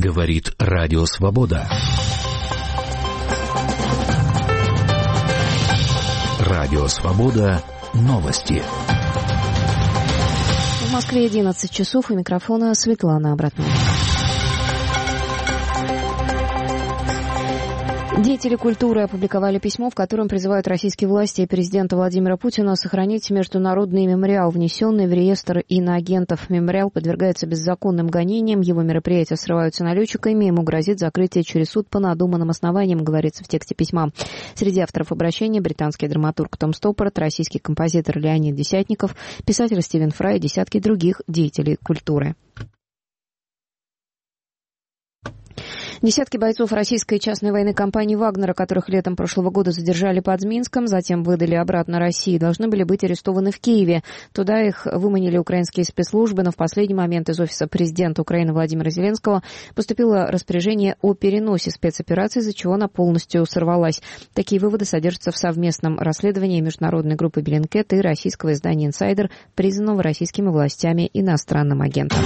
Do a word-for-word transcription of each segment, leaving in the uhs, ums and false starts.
Говорит Радио Свобода. Радио Свобода. Новости. В Москве одиннадцать часов, у микрофона Светлана Обратная. Деятели культуры опубликовали письмо, в котором призывают российские власти и президента Владимира Путина сохранить международный мемориал, внесенный в реестр иноагентов. Мемориал подвергается беззаконным гонениям, его мероприятия срываются налетчиками, ему грозит закрытие через суд по надуманным основаниям, говорится в тексте письма. Среди авторов обращения британский драматург Том Стоппорт, российский композитор Леонид Десятников, писатель Стивен Фрай и десятки других деятелей культуры. Десятки бойцов российской частной военной компании «Вагнера», которых летом прошлого года задержали под Минском, затем выдали обратно России, должны были быть арестованы в Киеве. Туда их выманили украинские спецслужбы, но в последний момент из офиса президента Украины Владимира Зеленского поступило распоряжение о переносе спецоперации, из-за чего она полностью сорвалась. Такие выводы содержатся в совместном расследовании международной группы Bellingcat и российского издания «Инсайдер», признанного российскими властями иностранным агентом.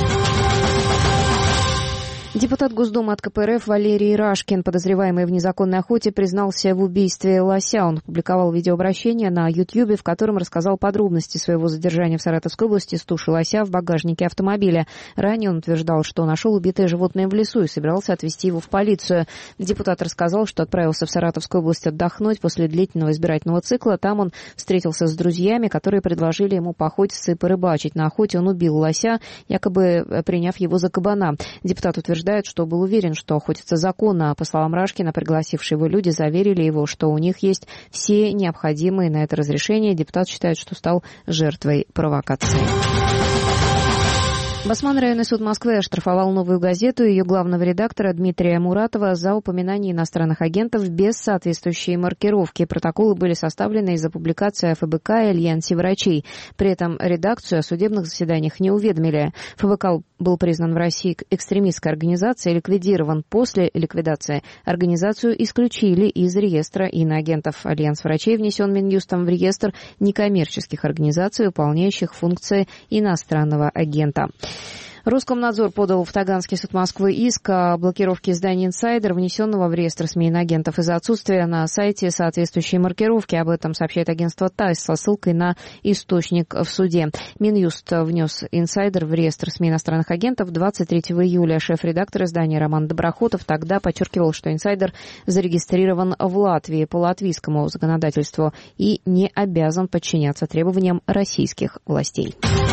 Депутат Госдумы от ка пэ эр эф Валерий Рашкин, подозреваемый в незаконной охоте, признался в убийстве лося. Он опубликовал видеообращение на Ютьюбе, в котором рассказал подробности своего задержания в Саратовской области с тушей лося в багажнике автомобиля. Ранее он утверждал, что нашел убитое животное в лесу и собирался отвезти его в полицию. Депутат рассказал, что отправился в Саратовскую область отдохнуть после длительного избирательного цикла. Там он встретился с друзьями, которые предложили ему поохотиться и порыбачить. На охоте он убил лося, якобы приняв его за кабана. Депутат утверждает, что был уверен, что охотится законно. По словам Рашкина, пригласившие его люди заверили его, что у них есть все необходимые на это разрешения. Депутат считает, что стал жертвой провокации. Басманный районный суд Москвы оштрафовал «Новую газету» и ее главного редактора Дмитрия Муратова за упоминание иностранных агентов без соответствующей маркировки. Протоколы были составлены из-за публикации о эф бэ ка и Альянсе врачей. При этом редакцию о судебных заседаниях не уведомили. эф бэ ка был признан в России экстремистской организацией и ликвидирован. После ликвидации организацию исключили из реестра иноагентов. Альянс врачей внесен Минюстом в реестр некоммерческих организаций, выполняющих функции иностранного агента. Роскомнадзор подал в Таганский суд Москвы иск о блокировке издания «Инсайдер», внесенного в реестр СМИ иноагентов из-за отсутствия на сайте соответствующей маркировки. Об этом сообщает агентство ТАСС со ссылкой на источник в суде. Минюст внес «Инсайдер» в реестр СМИ иностранных агентов двадцать третьего июля. Шеф-редактор издания Роман Доброхотов тогда подчеркивал, что «Инсайдер» зарегистрирован в Латвии по латвийскому законодательству и не обязан подчиняться требованиям российских властей.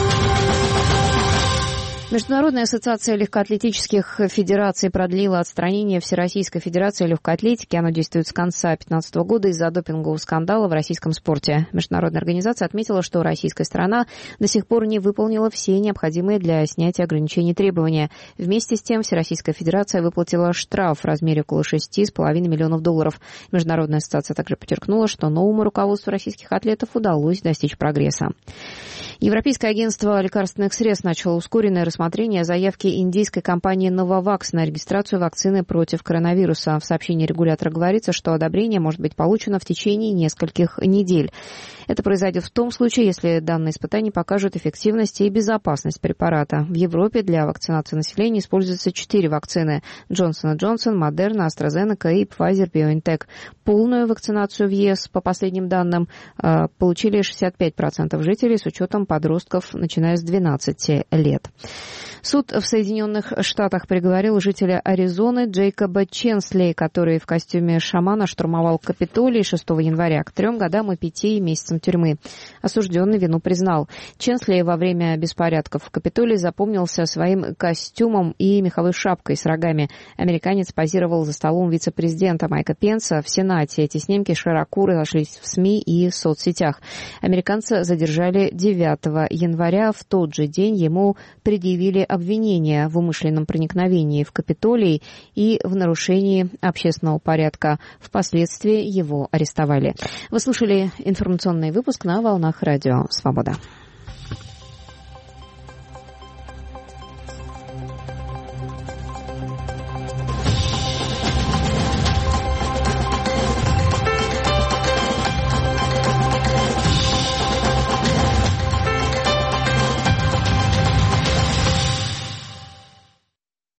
Международная ассоциация легкоатлетических федераций продлила отстранение Всероссийской федерации легкой атлетики. Оно действует с конца две тысячи пятнадцатого года из-за допингового скандала в российском спорте. Международная организация отметила, что российская сторона до сих пор не выполнила все необходимые для снятия ограничений требования. Вместе с тем Всероссийская федерация выплатила штраф в размере около шести с половиной миллионов долларов. Международная ассоциация также подчеркнула, что новому руководству российских атлетов удалось достичь прогресса. Европейское агентство лекарственных средств начало ускоренное рассмотрение заявки индийской компании Novavax на регистрацию вакцины против коронавируса. В сообщении регулятора говорится, что одобрение может быть получено в течение нескольких недель. Это произойдет в том случае, если данные испытания покажут эффективность и безопасность препарата. В Европе для вакцинации населения используются четыре вакцины: Johnson энд Johnson, Moderna, AstraZeneca и Pfizer-BioNTech. Полную вакцинацию в ЕС, по последним данным, получили шестьдесят пять процентов жителей с учетом подростков, начиная с двенадцати лет. Суд в Соединенных Штатах приговорил жителя Аризоны Джейкоба Ченсли, который в костюме шамана штурмовал Капитолий шестого января, к трем годам и пяти месяцам тюрьмы. Осужденный вину признал. Ченсли во время беспорядков в Капитолии запомнился своим костюмом и меховой шапкой с рогами. Американец позировал за столом вице-президента Майка Пенса в Сенате. Эти снимки широко разошлись в СМИ и в соцсетях. Американца задержали девятого января. В тот же день ему предъявили обвинения в умышленном проникновении в Капитолий и в нарушении общественного порядка. Впоследствии его арестовали. Вы слушали информационный выпуск на волнах Радио Свобода.